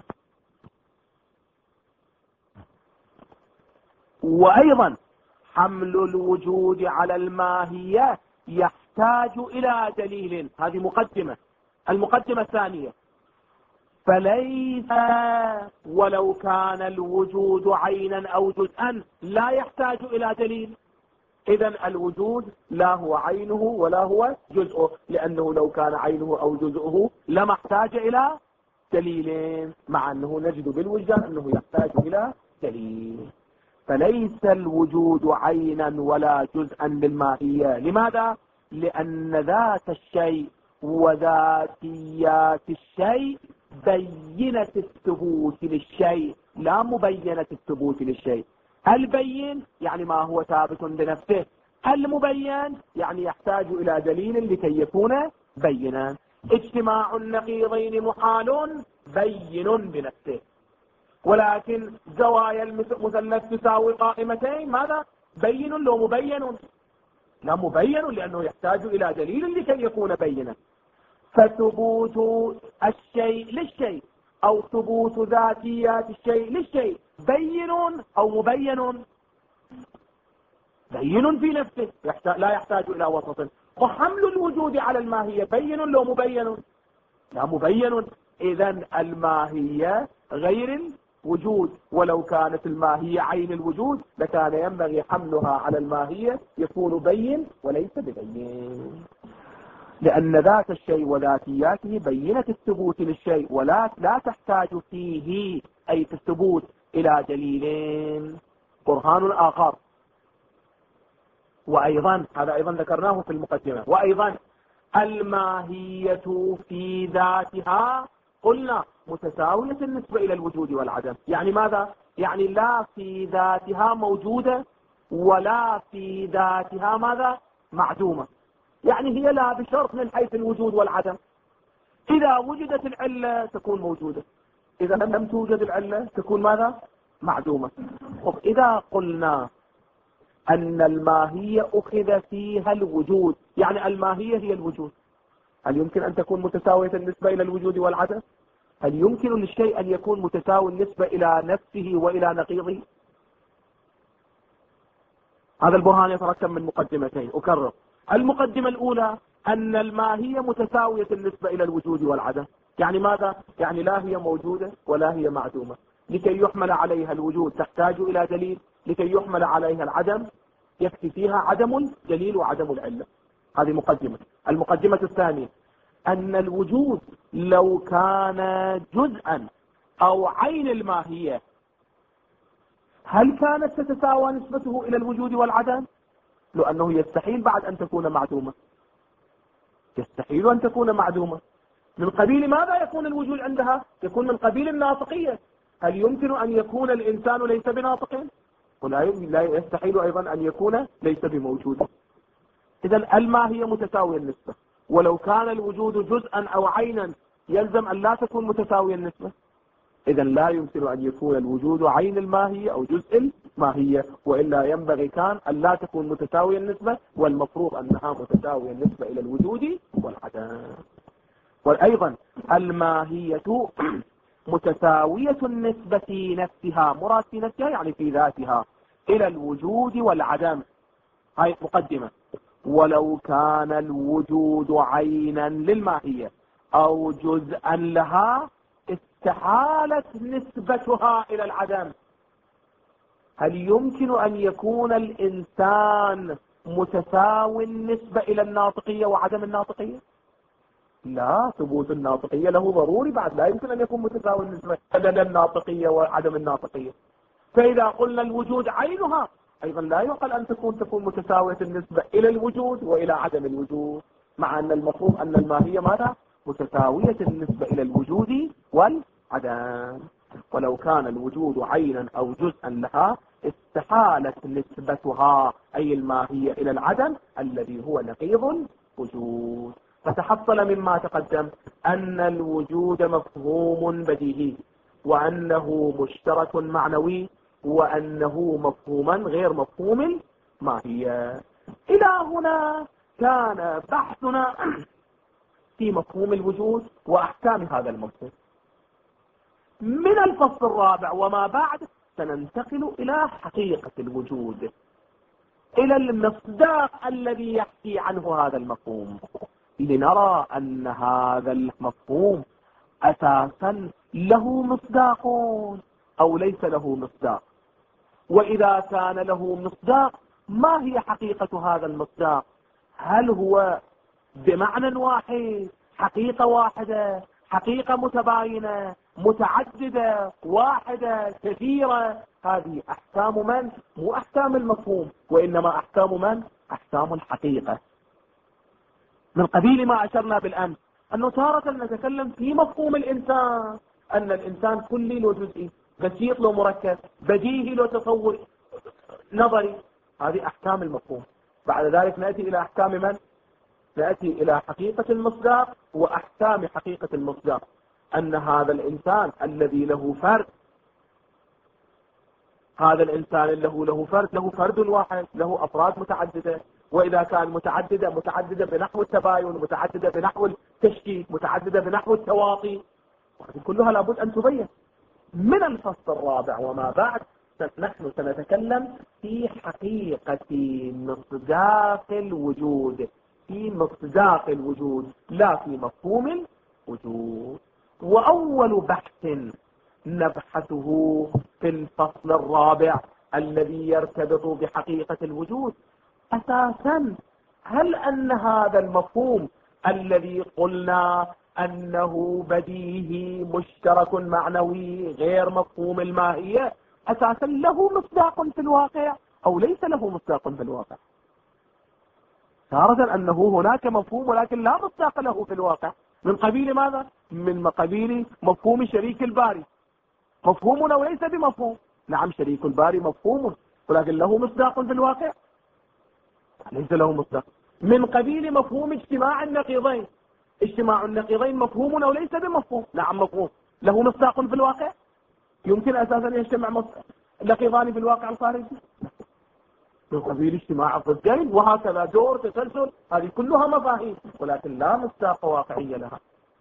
Speaker 1: وأيضا حمل الوجود على الماهية يحتاج إلى دليل. هذه مقدمة. المقدمة الثانية، فليس ولو كان الوجود عينا أو جزءا لا يحتاج إلى دليل. إذن الوجود لا هو عينه ولا هو جزءه، لأنه لو كان عينه أو جزءه لما احتاج إلى دليل، مع أنه نجد بالوجدان أنه يحتاج إلى دليل. فليس الوجود عينا ولا جزءا للماهية. لماذا؟ لأن ذات الشيء وذاتيات الشيء بينة الثبوت للشيء لا مبينة الثبوت للشيء. البين يعني ما هو ثابت بنفسه، المبين يعني يحتاج إلى دليل لكي يكون بينا. اجتماع النقيضين محال بين بنفسه، ولكن زوايا المثلث تساوي قائمتين، ماذا؟ بين لو مبين؟ لا مبين، لأنه يحتاج إلى دليل لكي يكون بينا. فثبوت الشيء للشيء أو ثبوت ذاتيات الشيء للشيء بين أو مبين؟ بين في نفسه، لا يحتاج إلى وسط. وحمل الوجود على الماهية بين لو مبين؟ لا مبين. إذن الماهية غير الوجود، ولو كانت الماهية عين الوجود لكان ينبغي حملها على الماهية يكون بين وليس ببين، لأن ذات الشيء وذاتياته بينة الثبوت للشيء، لا تحتاج فيه أي في الثبوت إلى دليلين. برهان آخر، وأيضا هذا أيضا ذكرناه في المقدمة، وأيضا الماهية في ذاتها قلنا متساوية النسبة إلى الوجود والعدم. يعني ماذا؟ يعني لا في ذاتها موجودة ولا في ذاتها ماذا؟ معدومة. يعني هي لا بشرط من حيث الوجود والعدم. إذا وجدت العلة تكون موجودة، إذا لم توجد العلة تكون ماذا؟ معدومة. طب إذا قلنا أن الماهية أخذ فيها الوجود، يعني الماهية هي الوجود، هل يمكن أن تكون متساوية النسبة إلى الوجود والعدم؟ هل يمكن للشيء أن يكون متساوي النسبة إلى نفسه وإلى نقيضه؟ هذا البرهان يتركب من مقدمتين. أكرر، المقدمة الأولى أن الماهية متساوية النسبة إلى الوجود والعدم. يعني ماذا؟ يعني لا هي موجودة ولا هي معدومة. لكي يحمل عليها الوجود تحتاج إلى دليل، لكي يحمل عليها العدم يكفي فيها عدم الدليل وعدم العلة. هذه مقدمة. المقدمة الثانية أن الوجود لو كان جزءا أو عين الماهية هل كانت تتساوى نسبته إلى الوجود والعدم؟ لأنه يستحيل بعد أن تكون معدومة، يستحيل أن تكون معدومة. من قبيل ماذا يكون الوجود عندها؟ يكون من قبيل الناطقية. هل يمكن أن يكون الإنسان ليس بناطق؟ لا يستحيل أيضا أن يكون ليس بموجود. إذن الماهية متساوية النسبة، ولو كان الوجود جزءا أو عينا يلزم أن لا تكون متساوية النسبة. إذن لا يمكن أن يكون الوجود عين الماهية أو جزء الماهية، وإلا ينبغي كان أن لا تكون متساوية النسبة، والمفروض أنها متساوية النسبة إلى الوجود والعدم. وأيضا الماهية متساوية النسبة في نفسها، مراد في نفسها يعني في ذاتها، إلى الوجود والعدم. هاي مقدمة. ولو كان الوجود عينا للماهية أو جزءا لها استحالت نسبتها إلى العدم. هل يمكن أن يكون الإنسان متساوي النسبة إلى الناطقية وعدم الناطقية؟ لا، ثبوت الناطقية له ضروري بعد، لا يمكن أن يكون متساوي النسبة إلى الناطقية وعدم الناطقية. فإذا قلنا الوجود عينها أيضا لا يعقل أن تكون متساوية النسبة إلى الوجود وإلى عدم الوجود، مع أن المفروض أن الماهية ماذا؟ متساوية النسبة إلى الوجود والعدم. ولو كان الوجود عينا أو جزءا لها استحالت نسبتها أي الماهية إلى العدم الذي هو نقيض الوجود. فتحصل مما تقدم أن الوجود مفهوم بديهي، وأنه مشترك معنوي، وأنه مفهوما غير مفهوم الماهية. إلى هنا كان بحثنا في مفهوم الوجود وأحكام هذا المفهوم. من الفصل الرابع وما بعد سننتقل إلى حقيقة الوجود، إلى المصداق الذي يحكي عنه هذا المفهوم، لنرى أن هذا المفهوم أساسا له مصداق أو ليس له مصداق. وإذا كان له مصداق ما هي حقيقة هذا المصداق؟ هل هو بمعنى واحد، حقيقة واحدة، حقيقة متباينة، متعددة، واحدة، كثيرة؟ هذه أحكام من؟ مو أحكام المفهوم، وإنما أحكام من؟ أحكام الحقيقة. من قبيل ما أشرنا بالأمس أنه تارة نتكلم في مفهوم الإنسان، أن الإنسان كلي له جزئي، بسيط له مركب، بديهي له تصور نظري. هذه أحكام المفهوم. بعد ذلك نأتي إلى أحكام من؟ نأتي إلى حقيقة المصداق وأحكام حقيقة المصداق، أن هذا الإنسان الذي له فرد هذا الإنسان له فرد واحد، له أفراد متعددة، وإذا كان متعددة بنحو التباين، متعددة بنحو التشكيك، متعددة بنحو التواطي، وهذه كلها لابد أن تبين. من الفصل الرابع وما بعد نحن سنتكلم في حقيقة مصداق الوجود، في مصداق الوجود لا في مفهوم الوجود. وأول بحث نبحثه في الفصل الرابع الذي يرتبط بحقيقة الوجود أساسا، هل أن هذا المفهوم الذي قلنا أنه بديهي مشترك معنوي غير مفهوم الماهية أساسا له مصداق في الواقع أو ليس له مصداق في الواقع؟ تارة أنه هناك مفهوم ولكن لا مصداق له في الواقع. من قبيل ماذا؟ من قبيل مفهوم شريك الباري، مفهوم أو ليس بمفهوم؟ نعم، شريك الباري مفهوم ولكن له مصداق في الواقع؟ ليس له مصداق. من قبيل مفهوم اجتماع النقيضين، اجتماع النقيضين مفهوم أو ليس بمفهوم؟ نعم مفهوم، له مصداق في الواقع؟ يمكن أساسا يجتمع نقيضان في الواقع الخارجي؟ من قبيل اجتماع الضدين، وهكذا دور تسلسل، هذه كلها مفاهيم ولكن لا مصداق واقعي لها.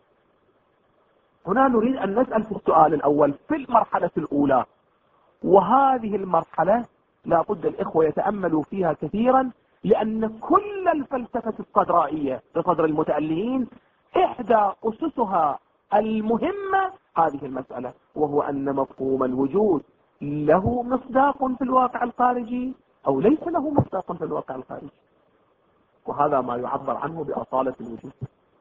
Speaker 1: هنا نريد أن نسأل في السؤال الأول في المرحلة الأولى، وهذه المرحلة لا بد الإخوة يتأملوا فيها كثيرا، لأن كل الفلسفة الصدرائية بصدر المتألهين إحدى أسسها المهمة هذه المسألة، وهو أن مفهوم الوجود له مصداق في الواقع الخارجي أو ليس له مصداق في الواقع الخارجي، وهذا ما يعبر عنه بأصالة الوجود.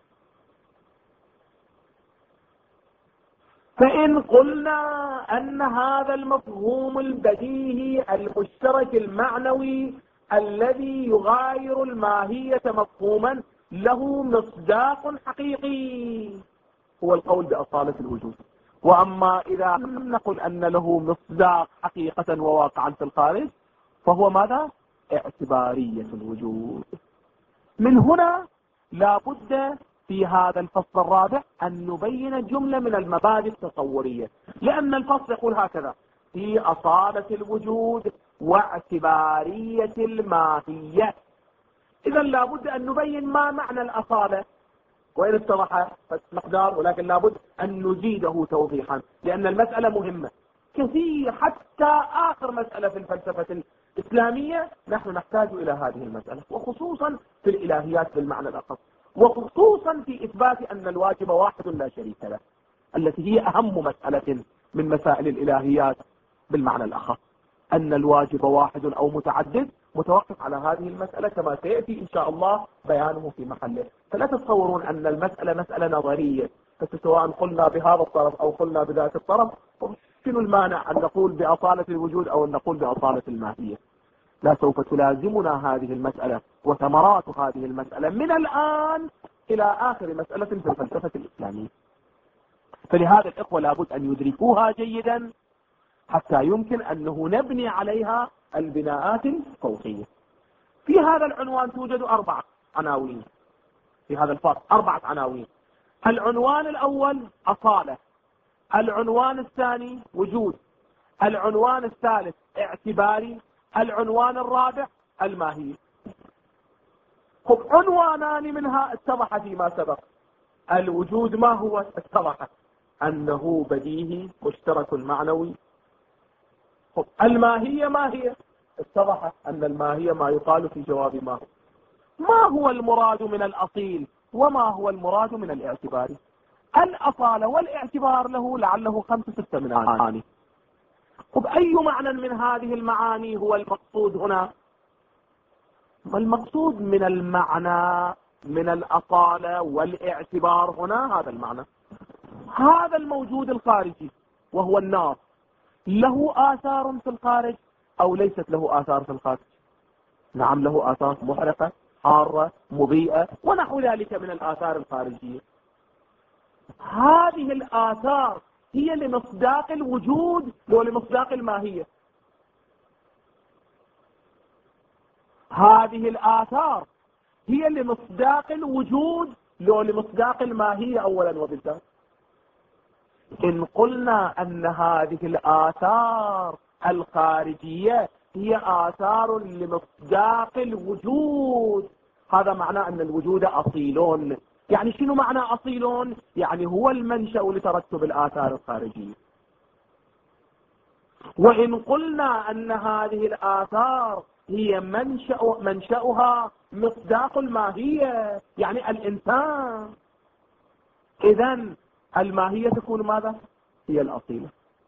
Speaker 1: فإن قلنا أن هذا المفهوم البديهي المشترك المعنوي الذي يغاير الماهية مفهوما له مصداق حقيقي هو القول بأصالة الوجود. وأما إذا لم نقل أن له مصداق حقيقة وواقعا في الخارج فهو ماذا؟ اعتبارية الوجود. من هنا لا بد في هذا الفصل الرابع أن نبين جملة من المبادئ التصورية، لأن الفصل يقول هكذا: في أصالة الوجود واعتبارية الماهية. إذا لا بد أن نبين ما معنى الأصالة، وإن اتضح مقدار ولكن لا بد أن نزيده توضيحا، لأن المسألة مهمة كثير. حتى آخر مسألة في الفلسفة الإسلامية نحن نحتاج إلى هذه المسألة، وخصوصا في الإلهيات بالمعنى الأخص، وخصوصا في إثبات أن الواجب واحد لا شريك له، التي هي أهم مسألة من مسائل الإلهيات بالمعنى الأخص. أن الواجب واحد أو متعدد متوقف على هذه المسألة كما سيأتي إن شاء الله بيانه في محله. فلا تتصورون أن المسألة مسألة نظرية، فسواء قلنا بهذا الطرف أو قلنا بذات الطرف شنو المانع أن نقول بأصالة الوجود أو أن نقول بأصالة الماهية. لا، سوف تلازمنا هذه المسألة وثمرات هذه المسألة من الآن إلى آخر مسألة في الفلسفة الإسلامية. فلهذا الإخوة لابد أن يدركوها جيدا حتى يمكن أنه نبني عليها البناءات الفوقية. في هذا العنوان توجد 4 عناوين، في هذا الفصل 4 عناوين. العنوان الأول أصالة، العنوان الثاني وجود، العنوان الثالث اعتباري، العنوان الرابع الماهية. عنوانان منها اتضح فيما سبق. الوجود ما هو؟ اتضح أنه بديهي مشترك معنوي. الماهية ما هي؟ اتضح أن الماهية ما يقال في جواب ما هو. ما هو المراد من الأصيل وما هو المراد من الاعتباري؟ الأصالة والاعتبار له لعله 5-6 من معاني. أي معنى من هذه المعاني هو المقصود هنا؟ المقصود من المعنى من الأصالة والاعتبار هنا هذا المعنى. هذا الموجود الخارجي وهو النار له آثار في الخارج أو ليست له آثار في الخارج؟ نعم، له آثار محرقة حارة مضيئة ونحو ذلك من الآثار الخارجية. هذه الآثار هي لمصداق الوجود ولمصداق الماهية. هذه الآثار هي لمصداق الوجود لمصداق الماهية أولا وبالذات. إن قلنا أن هذه الآثار الخارجية هي آثار لمصداق الوجود. هذا معناه أن الوجود أصيل. يعني شنو معنى أصيل؟ يعني هو المنشأ لترتب الآثار الخارجية. وإن قلنا أن هذه الآثار هي منشأها مصداق الماهية، يعني الإنسان، إذن الماهية تكون ماذا؟ هي الأصيلة.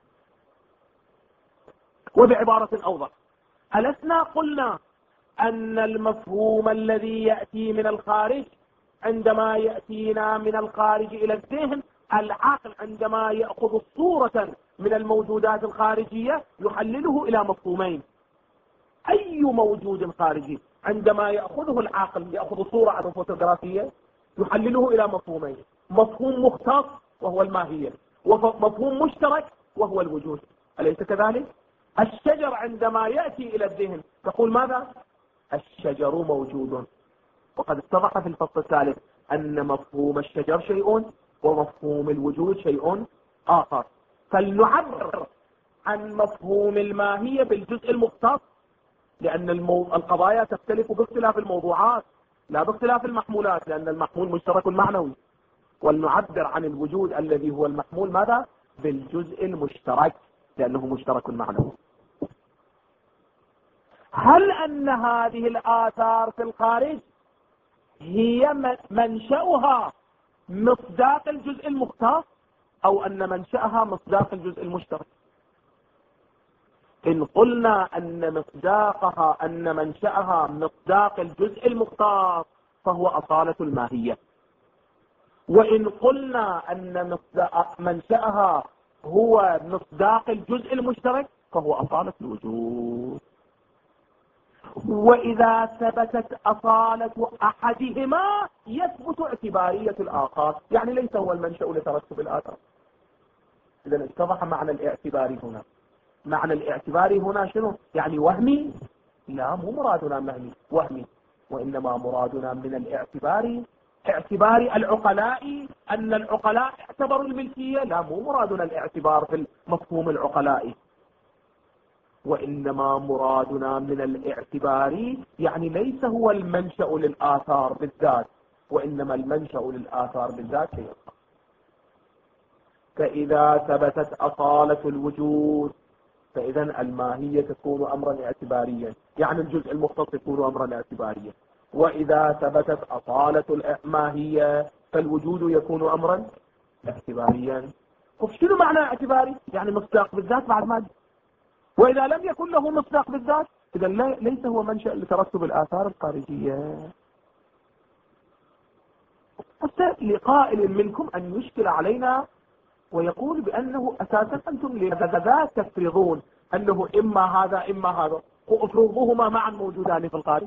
Speaker 1: وبعبارة أوضح، ألسنا قلنا أن المفهوم الذي يأتي من الخارج عندما يأتينا من الخارج إلى الذهن، العقل عندما يأخذ صورة من الموجودات الخارجية يحلله إلى مفهومين. أي موجود خارجي عندما يأخذه العقل، يأخذ صورة على فوتوغرافية، يحلله إلى مفهومين: مفهوم مختص وهو الماهية، ومفهوم مشترك وهو الوجود. أليس كذلك؟ الشجر عندما يأتي إلى الذهن تقول ماذا؟ الشجر موجود. وقد اتضح في الفصل الثالث أن مفهوم الشجر شيء ومفهوم الوجود شيء آخر. فلنعبر عن مفهوم الماهية بالجزء المختص، لأن القضايا تختلف باختلاف الموضوعات لا باختلاف المحمولات، لأن المحمول مشترك معنوي. ولنعبر عن الوجود الذي هو المحمول ماذا؟ بالجزء المشترك، لأنه مشترك معنوي. هل أن هذه الآثار في الخارج هي منشأها مصداق الجزء المختص، أو أن منشأها مصداق الجزء المشترك؟ إن قلنا أن منشأها مصداق الجزء المختص فهو أصالة الماهية. وإن قلنا أن منشأها هو مصداق الجزء المشترك فهو أصالة الوجود. وإذا ثبتت أصالة أحدهما يثبت اعتبارية الآخر، يعني ليس هو المنشأ لترتب الآثار. إذا اتضح معنى الاعتباري هنا. معنى الاعتباري هنا شنو؟ يعني وهمي؟ لا، مو مرادنا وهمي، وإنما مرادنا من الاعتبار اعتبار العقلاء، أن العقلاء اعتبروا الملكية. لا، مو مرادنا الاعتبار في المفهوم العقلائي، وإنما مرادنا من الاعتبار يعني ليس هو المنشأ للآثار بالذات، وإنما المنشأ للآثار بالذات شيء آخر. فإذا ثبتت أصالة الوجود فإذا الماهية تكون أمرا اعتباريا، يعني الجزء المختص يكون أمرا اعتباريا. وإذا ثبتت أصالة الماهية فالوجود يكون أمرا اعتباريا. شنو معنى اعتباري؟ يعني مصداق بالذات بعد ما. وإذا لم يكن له مصداق بالذات إذا ليس هو منشأ لترتب الآثار الخارجية. حتى لقائل منكم أن يشكل علينا ويقول بأنه أساسا أنتم لماذا تفرضون أنه إما هذا إما هذا، وأفرضهما معا موجودان في الخارج؟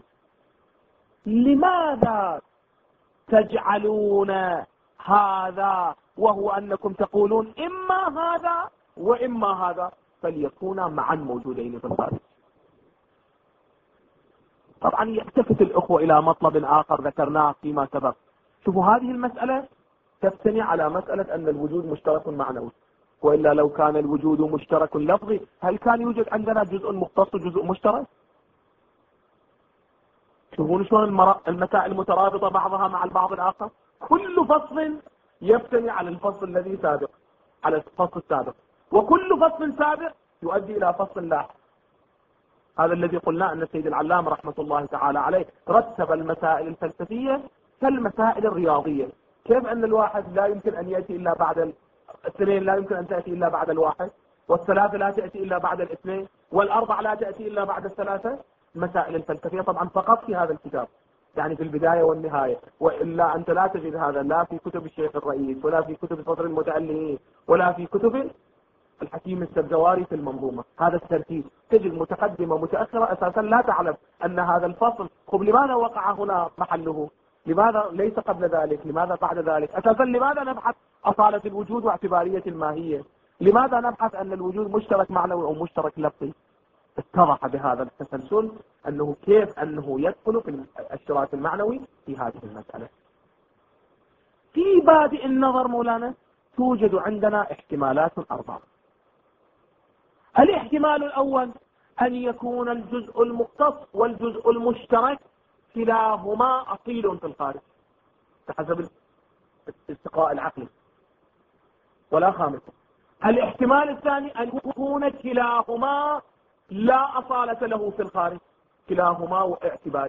Speaker 1: لماذا تجعلون هذا وهو أنكم تقولون إما هذا وإما هذا، فليكونا معا موجودين في الخارج؟ طبعا يلتفت الأخوة إلى مطلب آخر ذكرناه فيما سبق. شوفوا، هذه المسألة تبتني على مسألة أن الوجود مشترك معنوي، وإلا لو كان الوجود مشترك لفظي هل كان يوجد عندنا جزء مختص وجزء مشترك؟ شوفون شلون المسائل مترابطة بعضها مع البعض الآخر. كل فصل يبتني على الفصل الذي سابق، على الفصل السابق، وكل فصل سابق يؤدي إلى فصل لاحق. هذا الذي قلنا أن السيد العلامة رحمة الله تعالى عليه رتب المسائل الفلسفية كالمسائل الرياضية. كيف أن الواحد لا يمكن أن يأتي إلا بعد الاثنين، لا يمكن أن تأتي إلا بعد الواحد، والثلاثة لا تأتي إلا بعد الاثنين، والأربعة لا تأتي إلا بعد الثلاثة. مسائل الفلسفية طبعا فقط في هذا الكتاب، يعني في البداية والنهاية، وإلا أنت لا تجد هذا لا في كتب الشيخ الرئيس ولا في كتب صدر المتألهين ولا في كتب الحكيم السبزواري في المنظومة. هذا الترتيب تجد متقدمة متأخرة أساسا لا تعلم أن هذا الفصل لماذا وقع هنا محله، لماذا ليس قبل ذلك، لماذا بعد ذلك، أساسا لماذا نبحث أصالة الوجود واعتبارية الماهية، لماذا نبحث أن الوجود مشترك معنوي أو مشترك لفظي. اتضح بهذا التسلسل أنه كيف أنه يدخل في الاشتراك المعنوي في هذه المسألة. في بادئ النظر مولانا توجد عندنا احتمالات أربعة. الاحتمال الأول أن يكون الجزء المختص والجزء المشترك كلاهما أصيل في الخارج بحسب الاستقراء العقلي. ولا خامس. الاحتمال الثاني أن يكون كلاهما لا أصالة له في الخارج، كلاهما اعتباري.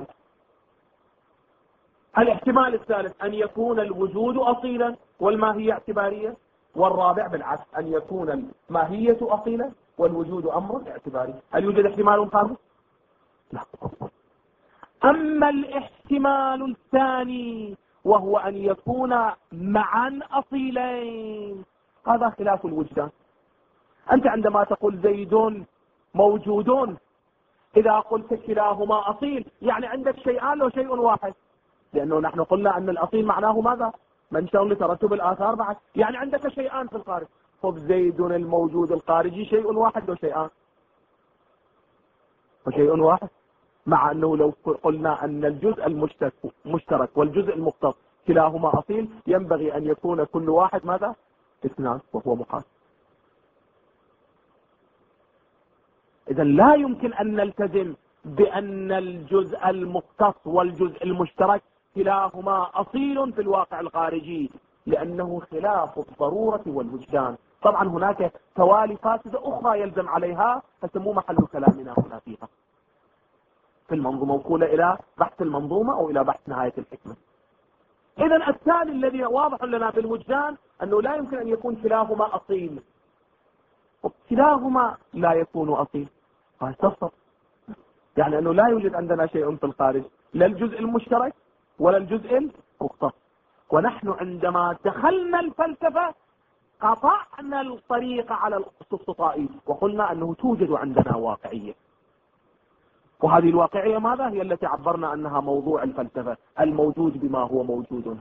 Speaker 1: الاحتمال الثالث أن يكون الوجود أصيلا والماهية اعتبارية، والرابع بالعكس أن يكون الماهية أصيلا والوجود أمر اعتباري. هل يوجد احتمال خامس؟ لا. أما الاحتمال الثاني وهو أن يكون معا أصيلين، هذا خلاف الوجدان. أنت عندما تقول زيد موجودون، إذا قلت كلاهما أصيل يعني عندك شيئان لو شيء واحد، لأنه نحن قلنا أن الأصيل معناه ماذا؟ منشأ لترتب الآثار بعد، يعني عندك شيئان في الخارج. طب زيد الموجود الخارجي شيء واحد لو شيئان؟ وشيء واحد، مع أنه لو قلنا أن الجزء المشترك والجزء المختص كلاهما أصيل، ينبغي أن يكون كل واحد ماذا؟ اثنان، وهو محال. إذا لا يمكن أن نلتزم بأن الجزء المختص والجزء المشترك كلاهما أصيل في الواقع الخارجي، لأنه خلاف الضرورة والوجدان. طبعا هناك توالي فاسدة أخرى يلزم عليها، فسمو محل كلامنا هنا فيها في المنظومة، موكولة إلى بحث المنظومة أو إلى بحث نهاية الحكمة. إذا الثاني الذي واضح لنا في الوجدان أنه لا يمكن أن يكون كلاهما أصيل، كلاهما لا يكون أصيل، فاستصف يعني أنه لا يوجد عندنا شيء في الخارج، لا الجزء المشترك ولا الجزء المختص. ونحن عندما دخلنا الفلسفة قطعنا الطريق على الاستقطاعي وقلنا أنه توجد عندنا واقعية، وهذه الواقعية ماذا؟ هي التي عبرنا أنها موضوع الفلسفة، الموجود بما هو موجود.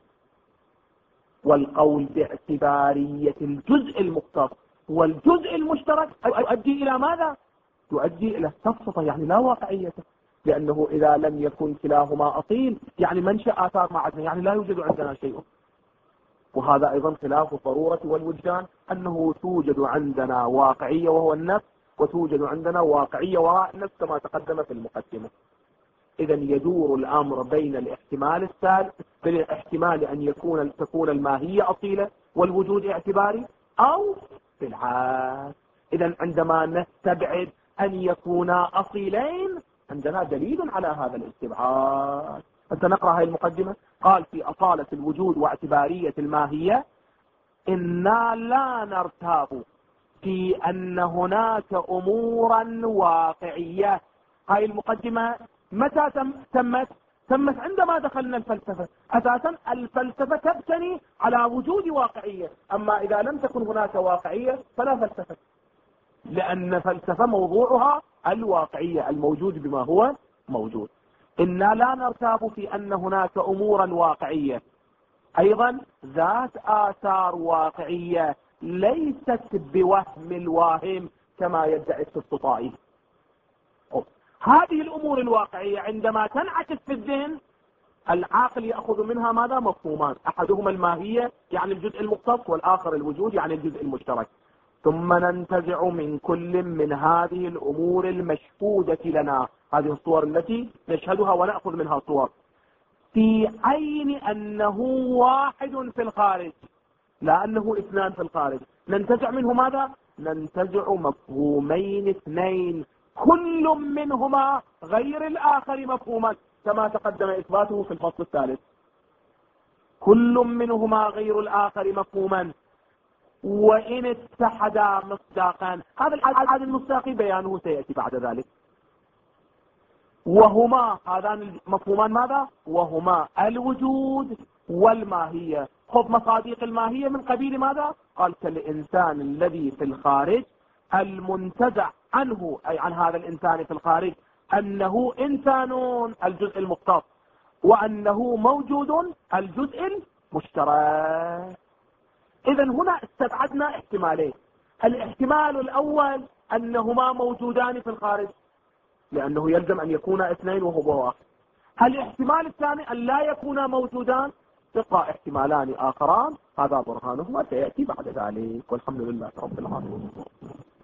Speaker 1: والقول باعتبارية الجزء المختص والجزء المشترك يؤدي إلى ماذا؟ يؤدي إلى التفصيل، يعني لا واقعية، لأنه إذا لم يكن كلاهما أصيل يعني منشأ آثار معدنة، يعني لا يوجد عندنا شيء. وهذا أيضا خلاف الضرورة والوجدان، أنه توجد عندنا واقعية وهو النفس، وتوجد عندنا واقعية وراء النفس كما تقدم في المقدمة. إذا يدور الأمر بين الاحتمال الثالث، بين الاحتمال أن تكون الماهية أصيلة والوجود اعتباري، أو بالعكس. إذا عندما نستبعد أن يكونا أصيلين عندنا دليل على هذا الاستبعاد. أنت نقرأ هذه المقدمة. قال في أصالة الوجود واعتبارية الماهية إنا لا نرتاب في أن هناك أمورا واقعية. هاي المقدمة متى تمت عندما دخلنا الفلسفة. أساسا الفلسفة تبتني على وجود واقعية، أما إذا لم تكن هناك واقعية فلا فلسفة، لأن فلسفة موضوعها الواقعية، الموجود بما هو موجود. إنا لا نرتاب في أن هناك أمورا واقعية أيضا ذات آثار واقعية ليست بوهم الواهم كما يدعي السلطائي. هذه الأمور الواقعية عندما تنعكس في الذهن العاقل يأخذ منها ماذا؟ مفهومان، أحدهما الماهية يعني الجزء المختص، والآخر الوجود يعني الجزء المشترك. ثم ننتزع من كل من هذه الأمور المشهودة لنا، هذه الصور التي نشهدها ونأخذ منها صور، في عين أنه واحد في الخارج لا أنه اثنان في الخارج. ننتزع منه ماذا؟ ننتزع مفهومين اثنين كل منهما غير الآخر مفهوما كما تقدم إثباته في الفصل الثالث. كل منهما غير الآخر مفهوما وإن اتحدا مصداقا. هذا العدد المصداقي بيانه سيأتي بعد ذلك. وهما هذان المفهومان ماذا؟ وهما الوجود والماهية. خذ مصادق الماهية من قبيل ماذا؟ قال كالإنسان الذي في الخارج المنتزع عنه، أي عن هذا الإنسان في الخارج أنه إنسان الجزء المختص، وأنه موجود الجزء المشترك. إذا هنا استبعدنا احتمالين. الاحتمال الأول أنهما موجودان في الخارج لأنه يلزم أن يكون اثنين وهو واحد. الاحتمال الثاني أن لا يكونا موجودان، تقع احتمالان آخران، هذا برهانهما سيأتي بعد ذلك. والحمد لله رب العالمين.